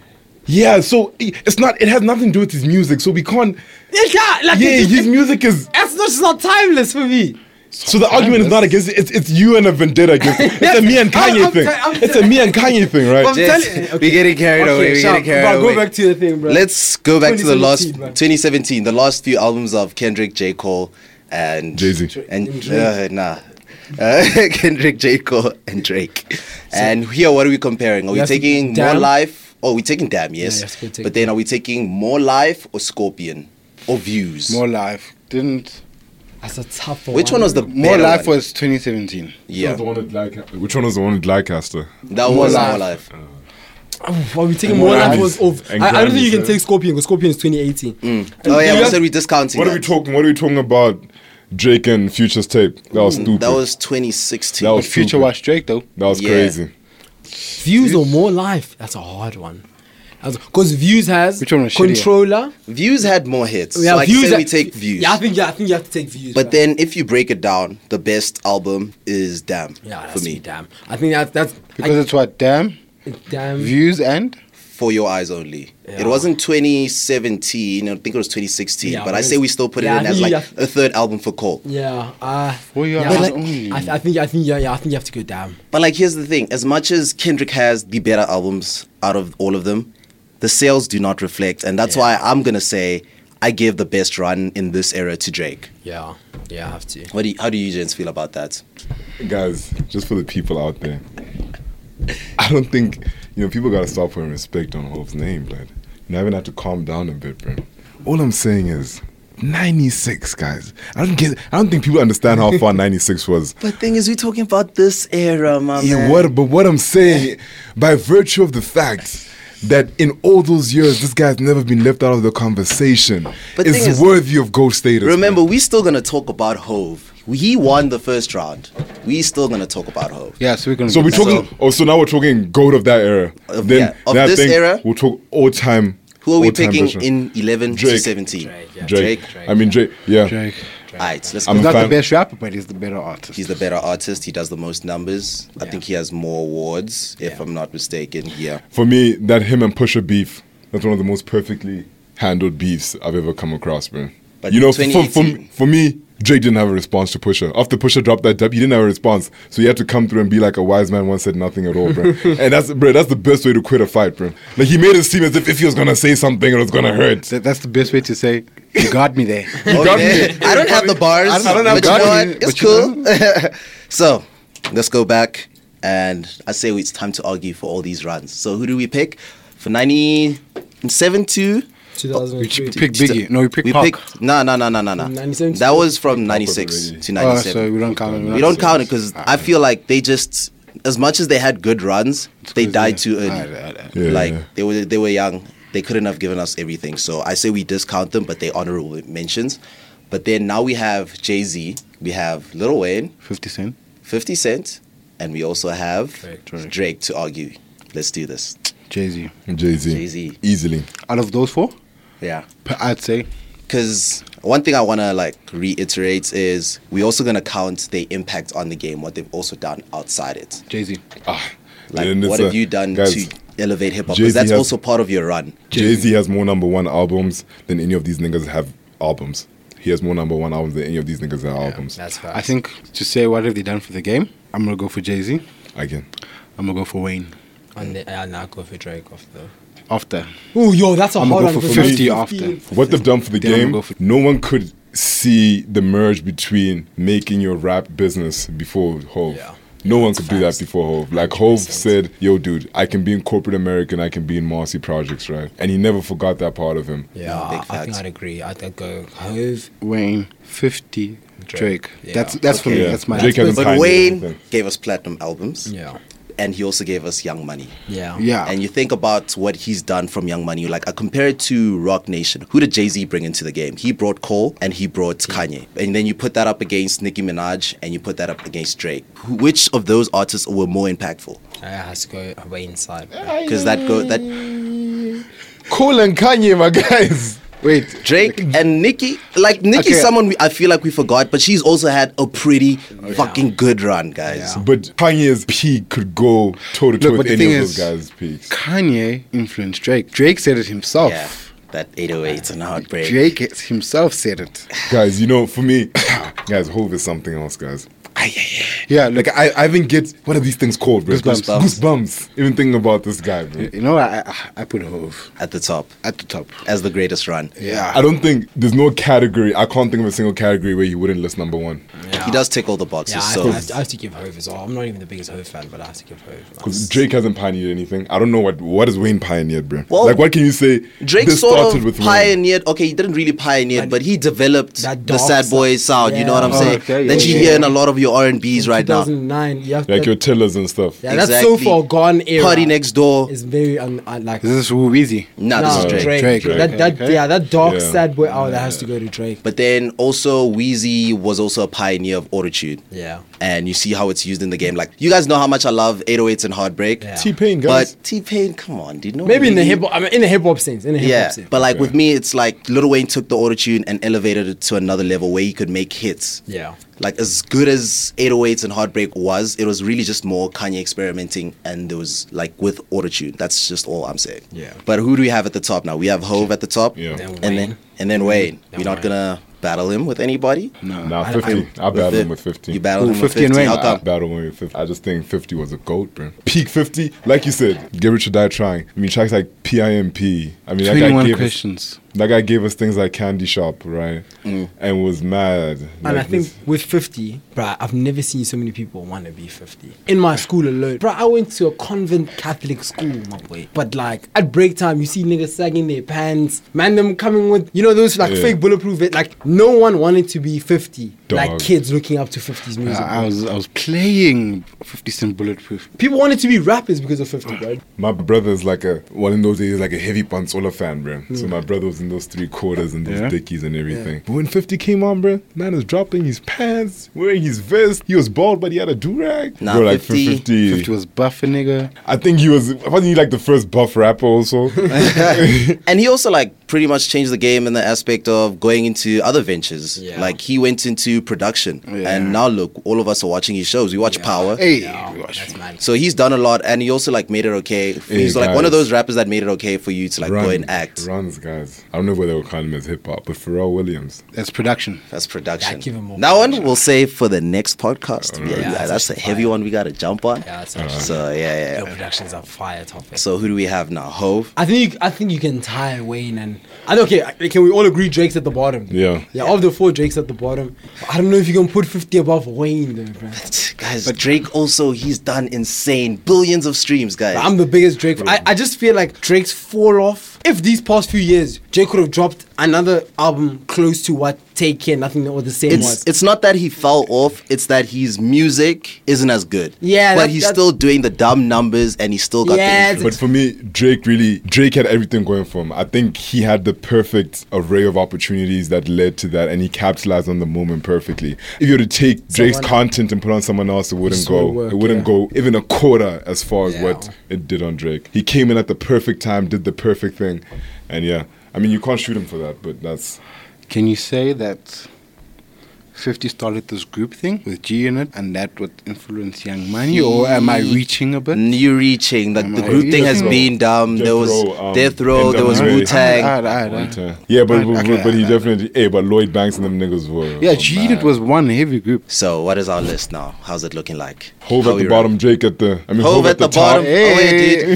Yeah, so i- it's not. It has nothing to do with his music, so we can't. it's not like Yeah, it's, his music is. That's not, it's not timeless for me. So the argument is not against it. It's, it's you and a vendetta against it. It's a me and I'm- Kanye I'm thing. tell- I'm It's a me and Kanye thing, right? I'm Just- telling you. We're getting carried Okay, away. We're sharp. getting carried Bro, away. Go back to the thing, bro. Let's go back to the last twenty seventeen, man. twenty seventeen, the last few albums of Kendrick, J. Cole, and Jay-Z. and uh, nah, uh, Kendrick, J. Cole, and Drake. And here, what are we comparing? Are we have to- taking more Damn? life? Oh, we're taking Damn, yes. yes, we'll take but then, are we taking more life or Scorpion or Views? More Life didn't. That's a tough one. Which one was the More better Life one? was twenty seventeen. Yeah, The one with Glyca- Which one was the one with Glycaster? that More was Life. more life. Are we taking And more Grammys. life was of? And I, I don't think you Grammys, can yeah. take Scorpion because Scorpion is twenty eighteen. Oh yeah, you we have- said we're discounting. What are we that. talking? What are we talking about? Drake and Future's tape. That was stupid. That was twenty sixteen. That But was Future stupid. watched Drake though. That was Yeah. crazy. Views or more life? That's a hard one. Because Views has Which one was shittier? Controller. Views had more hits. Yeah, so I Views say ha- we take Views. Yeah, I think yeah, I think you have to take Views. But right? then, if you break it down, the best album is Damn yeah, for that's me. damn. I think that's that's Because it's what Damn, damn. Views and For Your Eyes Only. Yeah. It wasn't twenty seventeen. I think it was twenty sixteen. Yeah, but but I say it's- we still put yeah, it in I as think like you a third album for Cole. Yeah, uh, For Your yeah, Eyes like- Only. I, I think I think yeah, yeah, I think you have to go damn. But like, here's the thing: as much as Kendrick has the better albums out of all of them, the sales do not reflect, and that's Yeah. why I'm gonna say I give the best run in this era to Drake. Yeah, yeah, I have to. What do you, how do you gents feel about that? Guys, just for the people out there, I don't think, you know, people gotta stop putting respect on Hope's name, but you know, I even have to calm down a bit, bro. All I'm saying is ninety-six, guys. I don't get I don't think people understand how far ninety-six was. But thing is, we're talking about this era, my Yeah, man. what but what I'm saying, by virtue of the fact that in all those years this guy's never been left out of the conversation, But is thing is- worthy of ghost status. Remember, man. we still gonna talk about Hove. He won the first round. We still gonna talk about Hove. Yeah, so we're gonna. So we're get that. talking. Oh, so now we're talking goat of that era. Of- yeah, of then I this think era? we'll talk all time. Who are we all-time picking version. in eleven to Drake. seventeen? Drake, yeah. Drake. Drake. I mean Drake. Yeah. Drake. Alright, let's I'm go. He's not fan. the best rapper, but he's the better artist. He's the better artist. He does the most numbers. I Yeah. think he has more awards, if Yeah. I'm not mistaken. Yeah. For me, that him and Pusha beef. That's one of the most perfectly handled beefs I've ever come across, bro. But you know, for, for, for, twenty eighteen for me, Drake didn't have a response to Pusha. After Pusha dropped that dub, he didn't have a response. So he had to come through and be like a wise man once said nothing at all, bro. And that's, bro, that's the best way to quit a fight, bro. Like, he made it seem as if if he was gonna say something, it was gonna hurt. That, that's the best way to say, you got me there. You got Okay. me. I don't have the bars, I don't have but you got know what? me, It's but you cool. So, let's go back, and I say it's time to argue for all these runs. So, who do we pick for ninety-seven to? two thousand We three. picked Biggie. No, we picked We Pac. picked no, no, no, no, no, no. ninety-seven to That was from Pac ninety-six was already- to Oh, ninety-seven. so we don't count it. We don't count it because I feel like they just, as much as they had good runs, they died too early. Alright, alright, alright. Yeah, like yeah. they were they were young. They couldn't have given us everything. So I say we discount them, but they honorable mentions. But then now we have Jay-Z, we have Lil Wayne, fifty Cent. fifty Cent, and we also have Drake. Drake, to argue. Let's do this. Jay-Z. Jay-Z. Jay-Z. Easily. Out of those four, Yeah. I'd say Because one thing I want to like reiterate is we also going to count their impact on the game, what they've also done outside it. Jay-Z. Ah, Like, and it's what a- have you done guys, to elevate hip hop? Jay-Z Because that's has- also part of your run. Jay-Z has more number one albums than any of these niggas have albums. He has more number one albums than any of these niggas have albums. That's fact. I think to say what have they done for the game, I'm gonna go for Jay-Z. Again. I'm gonna go for Wayne. And the, and I'll go for Drake after. After. Oh, yo, that's a I'm hard gonna one. go for because fifty that's after. What they've done for the Then I'm game, gonna go for- no one could see the merge between making your rap business before Hove. Yeah. No one could do that Facts. before Hove. Like one hundred Hove percent. said, yo, dude, I can be in corporate America and I can be in Marcy Projects, right? And he never forgot that part of him. Yeah, Big I, I think facts. I'd agree. I'd, I'd go Hove. Wayne, fifty, Drake. Drake. Yeah. That's that's for Okay. me. Yeah. That's my. Drake that's hasn't But pioneered Wayne anything. gave us platinum albums, Yeah. and he also gave us Young Money. Yeah. yeah. And you think about what he's done from Young Money, like I compare it to Rock Nation. Who did Jay-Z bring into the game? He brought Cole and he brought Kanye. And then you put that up against Nicki Minaj and you put that up against Drake. Who- Which of those artists were more impactful? I has to go away inside. Because that go that Cole and Kanye, my guys. Wait, Drake and Nicki, like Nicki's Okay. someone we, I feel like we forgot, but she's also had a pretty fucking good run, guys. Yeah. But Kanye's peak could go toe to toe Look, but with the any thing of is- those guys' peaks. Kanye influenced Drake. Drake said it himself. Yeah, that eight oh eight and Heartbreak. Drake it- himself said it. Guys, you know, for me, guys, Hove is something else, guys. Yeah, look, Like, I, I even get, what are these things called, bro? Goosebumps. Goosebumps. Even thinking about this guy, bro. you know, I I, I put Hove At the top, at the top. as the greatest run. Yeah. I don't think, there's no category, I can't think of a single category where he wouldn't list number one. Yeah. He does tick all the boxes. Yeah, I, so think I, have to, I have to give Hove as well. I'm not even the biggest Hove fan, but I have to give Hove. Because Drake hasn't pioneered anything. I don't know what, what has Wayne pioneered, bro? Well, like, what can you say? Drake this sort started of with Wayne. pioneered. Okay, he didn't really pioneer, That- but he developed that the dark sad boy sound. You know what I'm Yeah. Oh, saying? okay, that yeah, you yeah, hear yeah. in a lot of your R and B's right now. two thousand nine, you have Like that- your Tillers and stuff. Yeah, that's so Exactly. far gone era. Party Next Door. is very un, un, like. Is this Woo Weezy? Nah, No, this is No, Drake. Drake. Drake, Drake. That, that, Okay. Yeah, that dark Yeah. sad boy. Oh, that has to go to Drake. But then also Wheezy was also a pioneer of autotune. Yeah. And you see how it's used in the game. Like you guys know how much I love eight oh eights and Heartbreak. Yeah. T-Pain, guys. But T-Pain, come on, dude. No Maybe in the really- hip hop, I mean, in the hip hop sense, in the hip Yeah, hop sense. but like with me, it's like Lil Wayne took the autotune and elevated it to another level where he could make hits. yeah. Like as good as eight oh eights and Heartbreak was, it was really just more Kanye experimenting, and there was like with autotune. That's just all I'm saying. Yeah. But who do we have at the top now? We have Hove at the top. Yeah. Then And Wayne. then and then Wayne. Then We're not Wayne. gonna battle him with anybody. No. Nah, I don't- fifty. I, With battled the- him with fifty. You battled Ooh, him with fifty and fifty. Wayne. How I, I come? battled him with fifty. I just think fifty was a goat, bro. Peak fifty, like you said, Get Rich or Die Trying. I mean, tracks like P I M P. I mean, that guy twenty-one gave us, questions. that guy gave us things like Candy Shop, right? And was mad. And Like I think this- with fifty, bruh, I've never seen so many people want to be fifty. In my school alone. Bruh, I went to a convent Catholic school, my boy. But like, at break time, you see niggas sagging their pants. Man, them coming with, you know, those like Yeah. fake bulletproof, it, like, no one wanted to be fifty. Like Dog. kids looking up to fifties music. I, I bro. was I was playing fifty Cent Bulletproof. People wanted to be rappers because of fifty, bro. my brother's like a, one in those days, like a heavy Panzola fan, bro. So Hmm. my brother was in those three quarters and those Yeah. dickies and everything. But when fifty came on, bro, man is dropping his pants, wearing his vest. He was bald, but he had a do-rag. Nah, bro, like fifty fifty. fifty was buff, nigga. I think he was, wasn't he like the first buff rapper also? And he also like pretty much changed the game in the aspect of going into other ventures. Yeah. Like he went into production, Yeah. and now look, all of us are watching his shows. We watch Yeah. Power. Hey, Yeah, gosh. that's mad. So he's done a lot, and he also like made it okay. He's like one of guys. those rappers that made it okay for you to like go and act. Runs, guys. I don't know whether they would call him as hip hop, but Pharrell Williams. That's production. That's production. Yeah, give him more that one production. we'll save for the next podcast. Yeah, Yeah, yeah, that's that's a actually heavy fire. one we gotta jump on. Yeah, that's actually. So yeah, yeah. Your yeah. production's a fire topic. So who do we have now? Hove. I think you, I think you can tie Wayne and I don't okay. Can we all agree Drake's at the bottom? Yeah. Yeah, of the four, Drake's at the bottom. I don't know if you can put fifty above Wayne though, bro. Guys, but Drake also, he's done insane billions of streams, guys. I'm the biggest Drake. I, I just feel like Drake's fall off. If these past few years, Drake could have dropped another album close to what Take Care, Nothing or the same it's was. it's not that he fell off, it's that his music isn't as good. Yeah, but that- he's that's- still doing the dumb numbers and he's still got Yeah, the But for me, Drake really, Drake had everything going for him. I think he had the perfect array of opportunities that led to that, and he capitalized on the moment perfectly. If you were to take Drake's Someone- content and put on someone else, it wouldn't Just go. wouldn't work, it wouldn't yeah. go even a quarter as far as Yeah. what it did on Drake. He came in at the perfect time, did the perfect thing, and yeah. I mean, you can't shoot him for that, but that's Can you say that fifty started this group thing with G in it, and that would influence Young Money, or am I reaching a bit? New reaching, like Am the I group thing has Death Row. been dumb. Death There was Row, um, Death Row, there was N W A. Wu Tang. Alright, alright, alright. uh, yeah, but, Right, but, okay, but he I- definitely. Hey, but Lloyd Banks and them niggas were. Yeah, were G mad. Unit was one heavy group. So what is our list now? How's it looking like? Hove How at we the rank? bottom, Drake at the. I mean, Hove at the top. bottom. Oh, yeah,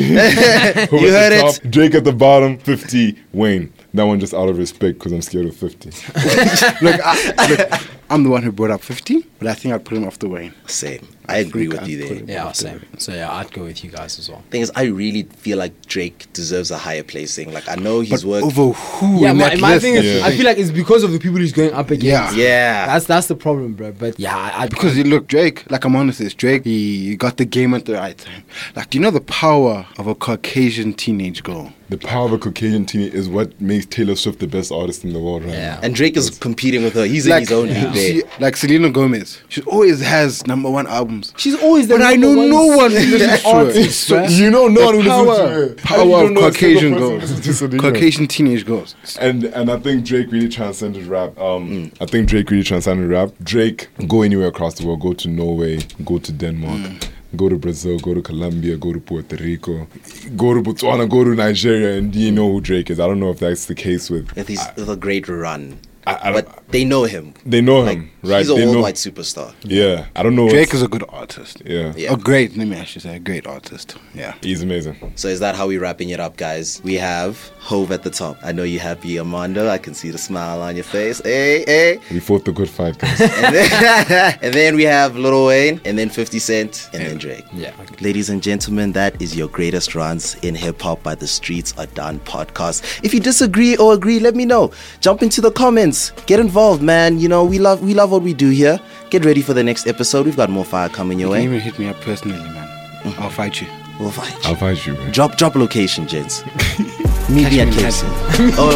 dude. Hove You at heard the it. top, Drake at the bottom, fifty, Wayne. That one just out of respect because I'm scared of fifty. Look, I, look, I'm the one who brought up fifty, but I think I'd put him off the Wayne. Same. I agree think with I'd you put there. him Yeah, off the same. So yeah, I'd go with you guys as well. Thing is, I really feel like Drake deserves a higher placing. Like I know he's But worked. over who Yeah, in my, that my list? thing is, Yeah. I feel like it's because of the people he's going up against. Yeah. Yeah. That's that's the problem, bro. But yeah, I, I Because you look, Drake, like I'm honest, is Drake, he got the game at the right time. Like, do you know the power of a Caucasian teenage girl? The power of a Caucasian teen is what makes Taylor Swift the best artist in the world right Yeah. now. And Drake is competing with her. He's in Like, his own league there. she, like Selena Gomez, she always has number one albums. she's always the But I number know no one one who listens to artist, her. bruh. You know no one who The listens power, to her. power You don't of know a Caucasian single person girls, who listens to Selena. Caucasian teenage girls. And and I think Drake really transcended rap. Um, I think Drake really transcended rap. Drake, go anywhere across the world. Go to Norway. Go to Denmark. Go to Brazil. Go to Colombia. Go to Puerto Rico. Go to Botswana. Go to Nigeria. And you know who Drake is. I don't know if that's the case with. With his with a great run. I- I don't- but they know him. They know Like him, right? he's a They know- worldwide superstar. Yeah, I don't know. Drake what's- is a good artist. Yeah. Yeah. A great, let me actually say, a great artist. Yeah. He's amazing. So is that how we wrapping it up, guys? We have Hove at the top. I know you're happy, Armando. I can see the smile on your face. Hey, hey. We fought the good fight, guys. And then, and then we have Lil Wayne, and then fifty Cent, and then Drake. Yeah. Ladies and gentlemen, that is your greatest runs in hip hop by the Streets Are Done podcast. If you disagree or agree, let me know. Jump into the comments. Get involved, man. You know, we love we love what we do here. Get ready for the next episode. We've got more fire coming your You can way. even hit me up personally, man. I'll fight you. We'll fight. I'll fight you, man. Drop drop location, gents. Meet me Catch at me in K F C. Oh.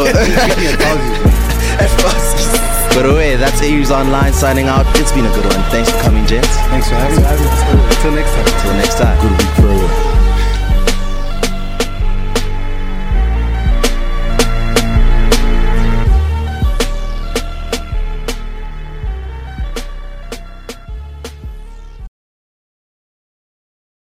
But away, that's Aries Online signing out. It's been a good one. Thanks for coming, gents. Thanks for having me. Until next time. Until next time. Good week further.